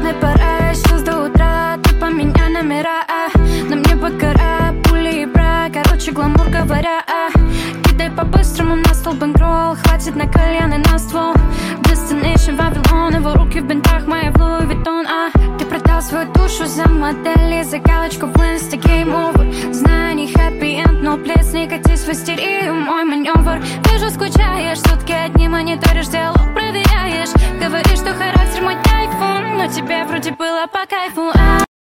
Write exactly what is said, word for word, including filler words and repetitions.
Главное, пора, сейчас до утра. Ты поменяй номера, а. На мне покора, пули и бра. Короче, гламур говоря, а. Кидай по-быстрому на стол бэнкролл. Хватит на кальян и на ствол. Destination Вавилон, его руки в бинтах, мои в Луи Виттон, а. Ты продал свою душу за модели, за галочку в инста, game over. Знаю, не happy end, но плес, не катись в истерию, мой маневр. Вижу, скучаешь, сутки одни мониторишь, диалог проверяешь. Говоришь, что характер мой тайфун, но тебе вроде было по кайфу, а.